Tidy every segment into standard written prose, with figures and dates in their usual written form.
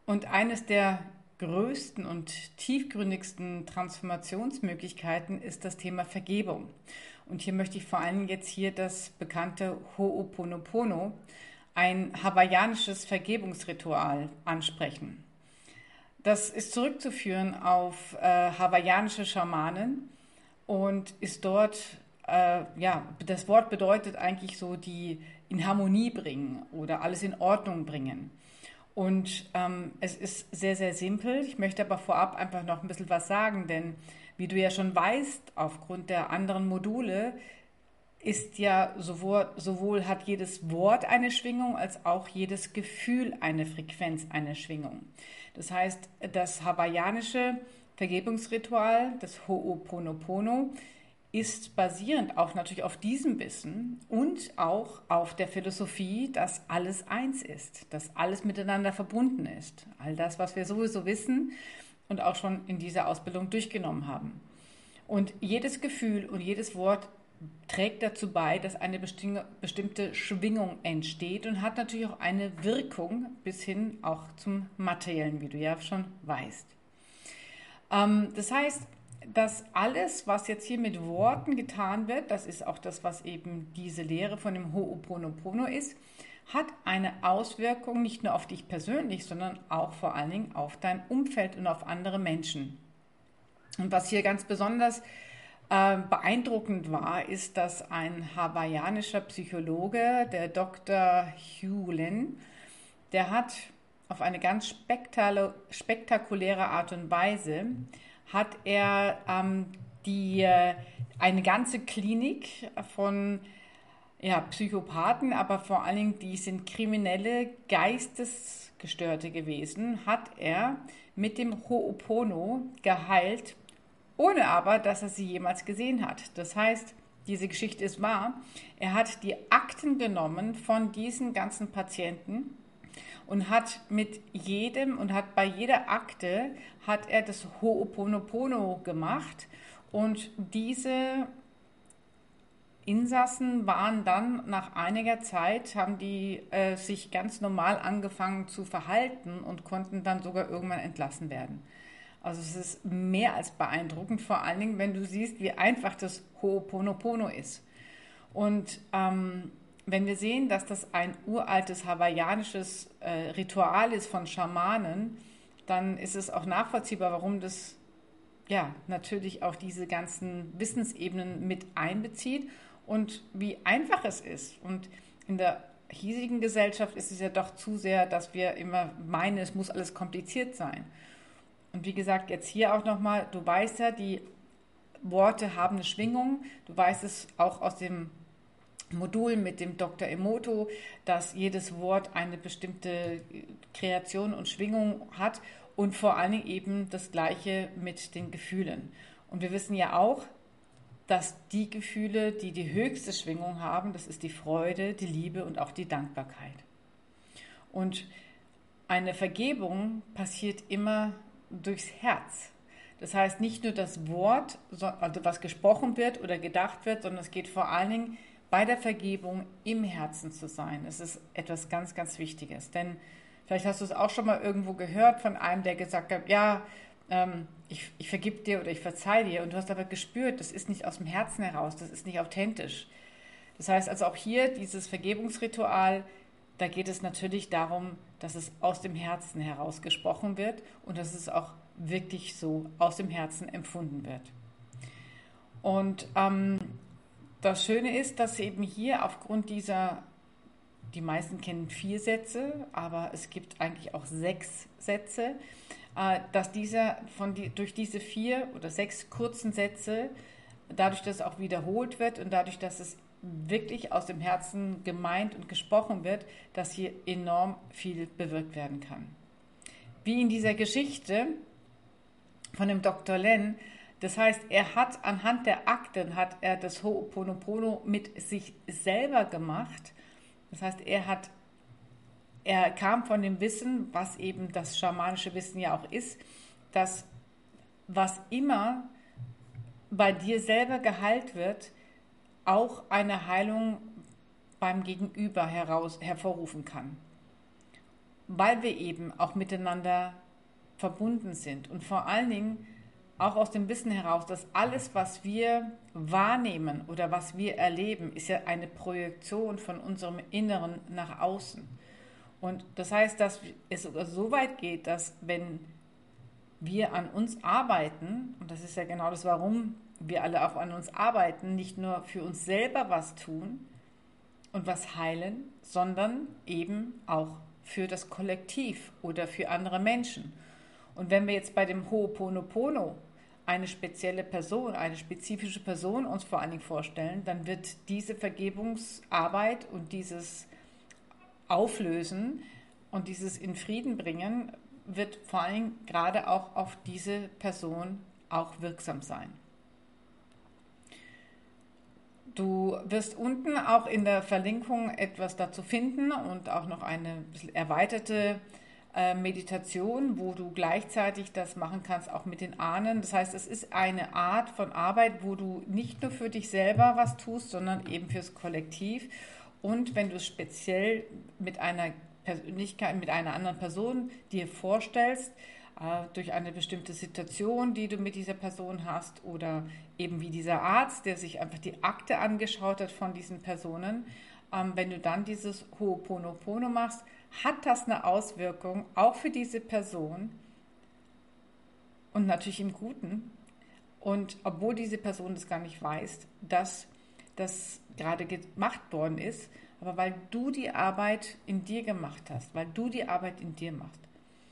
Und eines der größten und tiefgründigsten Transformationsmöglichkeiten ist das Thema Vergebung. Und hier möchte ich vor allem jetzt hier das bekannte Ho'oponopono, ein hawaiianisches Vergebungsritual, ansprechen. Das ist zurückzuführen auf hawaiianische Schamanen und ist dort, ja, das Wort bedeutet eigentlich so die in Harmonie bringen oder alles in Ordnung bringen. Und es ist sehr, sehr simpel. Ich möchte aber vorab einfach noch ein bisschen was sagen, denn wie du ja schon weißt, aufgrund der anderen Module ist ja sowohl hat jedes Wort eine Schwingung, als auch jedes Gefühl eine Frequenz, eine Schwingung. Das heißt, das hawaiianische Vergebungsritual, das Ho'oponopono, ist basierend auch natürlich auf diesem Wissen und auch auf der Philosophie, dass alles eins ist, dass alles miteinander verbunden ist. All das, was wir sowieso wissen und auch schon in dieser Ausbildung durchgenommen haben. Und jedes Gefühl und jedes Wort trägt dazu bei, dass eine bestimmte Schwingung entsteht und hat natürlich auch eine Wirkung bis hin auch zum Materiellen, wie du ja schon weißt. Das heißt, dass alles, was jetzt hier mit Worten getan wird, das ist auch das, was eben diese Lehre von dem Ho'oponopono ist, hat eine Auswirkung nicht nur auf dich persönlich, sondern auch vor allen Dingen auf dein Umfeld und auf andere Menschen. Und was hier ganz besonders beeindruckend war, ist, dass ein hawaiianischer Psychologe, der Dr. Hugh Lin, der hat auf eine ganz spektakuläre Art und Weise, hat er eine ganze Klinik von Psychopathen, aber vor allen Dingen, die sind kriminelle Geistesgestörte gewesen, hat er mit dem Ho'opono geheilt, ohne aber, dass er sie jemals gesehen hat. Das heißt, diese Geschichte ist wahr. Er hat die Akten genommen von diesen ganzen Patienten und hat bei jeder Akte hat er das Ho'oponopono gemacht und diese Insassen waren dann nach einiger Zeit, haben die sich ganz normal angefangen zu verhalten und konnten dann sogar irgendwann entlassen werden. Also es ist mehr als beeindruckend, vor allen Dingen, wenn du siehst, wie einfach das Ho'oponopono ist. Und wenn wir sehen, dass das ein uraltes hawaiianisches Ritual ist von Schamanen, dann ist es auch nachvollziehbar, warum das ja natürlich auch diese ganzen Wissensebenen mit einbezieht und wie einfach es ist. Und in der hiesigen Gesellschaft ist es ja doch zu sehr, dass wir immer meinen, es muss alles kompliziert sein. Und wie gesagt, jetzt hier auch nochmal, du weißt ja, die Worte haben eine Schwingung. Du weißt es auch aus dem Modul mit dem Dr. Emoto, dass jedes Wort eine bestimmte Kreation und Schwingung hat und vor allen Dingen eben das Gleiche mit den Gefühlen. Und wir wissen ja auch, dass die Gefühle, die die höchste Schwingung haben, das ist die Freude, die Liebe und auch die Dankbarkeit. Und eine Vergebung passiert immer durchs Herz. Das heißt nicht nur das Wort, also was gesprochen wird oder gedacht wird, sondern es geht vor allen Dingen bei der Vergebung im Herzen zu sein. Das ist etwas ganz, ganz Wichtiges. Denn vielleicht hast du es auch schon mal irgendwo gehört von einem, der gesagt hat, ja, ich vergib dir oder ich verzeih dir. Und du hast aber gespürt, das ist nicht aus dem Herzen heraus, das ist nicht authentisch. Das heißt also auch hier dieses Vergebungsritual, da geht es natürlich darum, dass es aus dem Herzen heraus gesprochen wird und dass es auch wirklich so aus dem Herzen empfunden wird. Und das Schöne ist, dass eben hier aufgrund dieser, die meisten kennen 4 Sätze, aber es gibt eigentlich auch 6 Sätze, dass durch diese 4 oder 6 kurzen Sätze, dadurch, dass es auch wiederholt wird und dadurch, dass es wirklich aus dem Herzen gemeint und gesprochen wird, dass hier enorm viel bewirkt werden kann. Wie in dieser Geschichte von dem Dr. Len, das heißt, er hat anhand der Akten hat er das Ho'oponopono mit sich selber gemacht. Das heißt, er kam von dem Wissen, was eben das schamanische Wissen ja auch ist, dass was immer bei dir selber geheilt wird, auch eine Heilung beim Gegenüber hervorrufen kann. weil wir eben auch miteinander verbunden sind und vor allen Dingen auch aus dem Wissen heraus, dass alles, was wir wahrnehmen oder was wir erleben, ist ja eine Projektion von unserem Inneren nach außen. Und das heißt, dass es sogar so weit geht, dass wenn wir an uns arbeiten, und das ist ja genau das, warum wir alle auch an uns arbeiten, nicht nur für uns selber was tun und was heilen, sondern eben auch für das Kollektiv oder für andere Menschen. Und wenn wir jetzt bei dem Ho'oponopono eine spezielle Person, eine spezifische Person uns vor allen Dingen vorstellen, dann wird diese Vergebungsarbeit und dieses Auflösen und dieses in Frieden bringen, wird vor allen Dingen gerade auch auf diese Person auch wirksam sein. Du wirst unten auch in der Verlinkung etwas dazu finden und auch noch eine bisschen erweiterte Meditation, wo du gleichzeitig das machen kannst, auch mit den Ahnen. Das heißt, es ist eine Art von Arbeit, wo du nicht nur für dich selber was tust, sondern eben fürs Kollektiv. Und wenn du es speziell mit einer Persönlichkeit, mit einer anderen Person dir vorstellst, durch eine bestimmte Situation, die du mit dieser Person hast, oder eben wie dieser Arzt, der sich einfach die Akte angeschaut hat von diesen Personen, wenn du dann dieses Ho'oponopono machst, hat das eine Auswirkung auch für diese Person und natürlich im Guten. Und obwohl diese Person das gar nicht weiß, dass das gerade gemacht worden ist, aber weil du die Arbeit in dir gemacht hast, weil du die Arbeit in dir machst.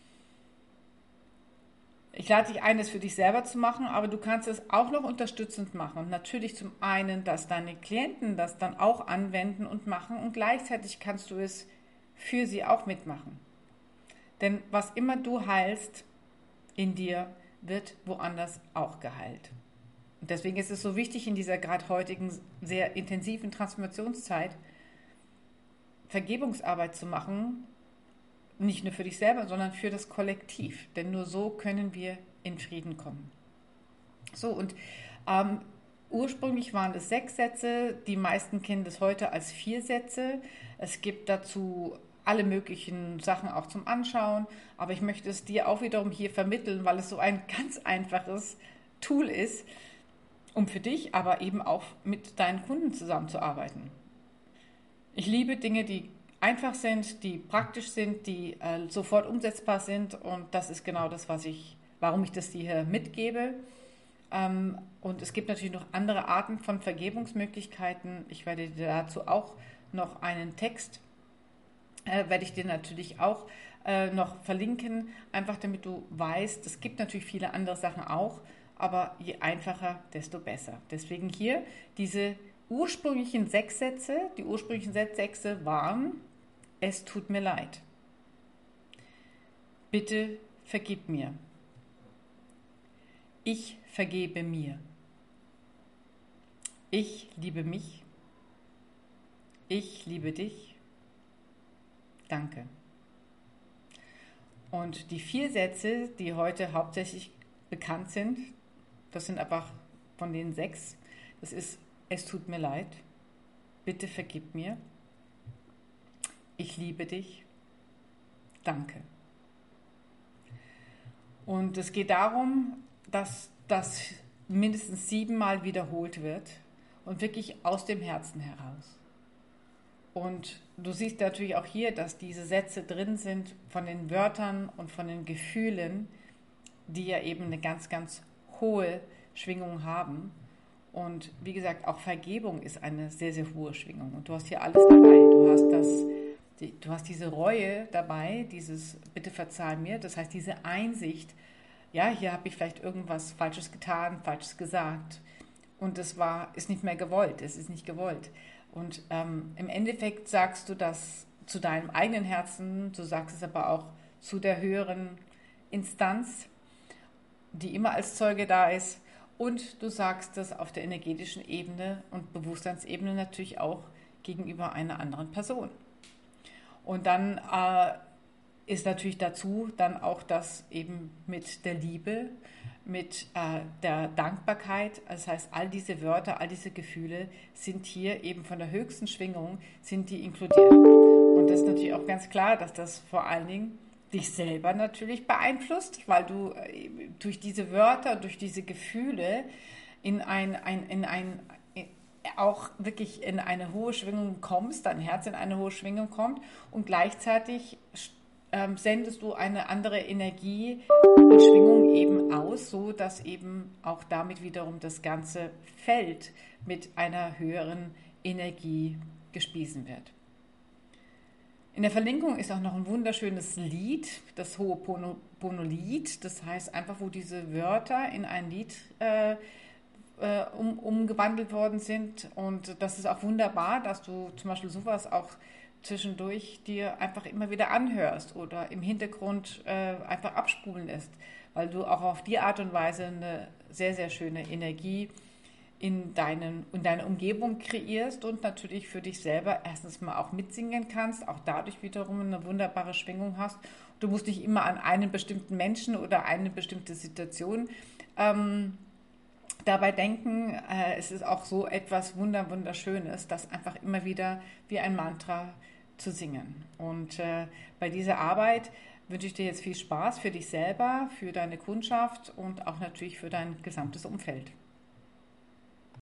Ich lade dich ein, es für dich selber zu machen, aber du kannst es auch noch unterstützend machen. Und natürlich zum einen, dass deine Klienten das dann auch anwenden und machen und gleichzeitig kannst du es für sie auch mitmachen. Denn was immer du heilst in dir, wird woanders auch geheilt. Und deswegen ist es so wichtig in dieser gerade heutigen sehr intensiven Transformationszeit, Vergebungsarbeit zu machen, nicht nur für dich selber, sondern für das Kollektiv. Denn nur so können wir in Frieden kommen. So, und ursprünglich waren es 6 Sätze. Die meisten kennen das heute als 4 Sätze. Es gibt dazu alle möglichen Sachen auch zum Anschauen. Aber ich möchte es dir auch wiederum hier vermitteln, weil es so ein ganz einfaches Tool ist, um für dich, aber eben auch mit deinen Kunden zusammenzuarbeiten. Ich liebe Dinge, die einfach sind, die praktisch sind, die sofort umsetzbar sind, und das ist genau das, warum ich das dir hier mitgebe. Und es gibt natürlich noch andere Arten von Vergebungsmöglichkeiten. Ich werde dir dazu auch noch einen Text, werde ich dir natürlich auch noch verlinken, einfach damit du weißt, es gibt natürlich viele andere Sachen auch, aber je einfacher, desto besser. Deswegen hier diese ursprünglichen 6 Sätze. Die ursprünglichen 6 Sätze waren: Es tut mir leid. Bitte vergib mir. Ich vergebe mir. Ich liebe mich. Ich liebe dich. Danke. Und die 4 Sätze, die heute hauptsächlich bekannt sind, das sind einfach von den 6. Das ist: Es tut mir leid. Bitte vergib mir. Ich liebe dich. Danke. Und es geht darum, dass das mindestens 7 Mal wiederholt wird und wirklich aus dem Herzen heraus. Und du siehst natürlich auch hier, dass diese Sätze drin sind von den Wörtern und von den Gefühlen, die ja eben eine ganz, ganz hohe Schwingung haben. Und wie gesagt, auch Vergebung ist eine sehr, sehr hohe Schwingung. Und du hast hier alles dabei. Du hast diese Reue dabei, dieses Bitte verzeih mir, das heißt diese Einsicht, ja, hier habe ich vielleicht irgendwas Falsches getan, Falsches gesagt, und es ist nicht mehr gewollt, es ist nicht gewollt. Und im Endeffekt sagst du das zu deinem eigenen Herzen, du sagst es aber auch zu der höheren Instanz, die immer als Zeuge da ist, und du sagst das auf der energetischen Ebene und Bewusstseinsebene natürlich auch gegenüber einer anderen Person. Und dann ist natürlich dazu dann auch das eben mit der Liebe, mit der Dankbarkeit. Das heißt, all diese Wörter, all diese Gefühle sind hier eben von der höchsten Schwingung, sind die inkludiert. Und Und das ist natürlich auch ganz klar, dass das vor allen Dingen dich selber natürlich beeinflusst, weil du durch diese Wörter, durch diese Gefühle auch wirklich in eine hohe Schwingung kommst, dein Herz in eine hohe Schwingung kommt und gleichzeitig sendest du eine andere Energie und Schwingung eben aus, so dass eben auch damit wiederum das ganze Feld mit einer höheren Energie gespiesen wird. In der Verlinkung ist auch noch ein wunderschönes Lied, das Ho'oponopono-Lied. Das heißt einfach, wo diese Wörter in ein Lied umgewandelt worden sind. Und das ist auch wunderbar, dass du zum Beispiel sowas auch zwischendurch dir einfach immer wieder anhörst oder im Hintergrund einfach abspulen lässt, weil du auch auf die Art und Weise eine sehr, sehr schöne Energie in deine Umgebung kreierst und natürlich für dich selber erstens mal auch mitsingen kannst, auch dadurch wiederum eine wunderbare Schwingung hast. Du musst nicht immer an einen bestimmten Menschen oder eine bestimmte Situation dabei denken. Es ist auch so etwas Wunderschönes, das einfach immer wieder wie ein Mantra zu singen. Und bei dieser Arbeit wünsche ich dir jetzt viel Spaß für dich selber, für deine Kundschaft und auch natürlich für dein gesamtes Umfeld.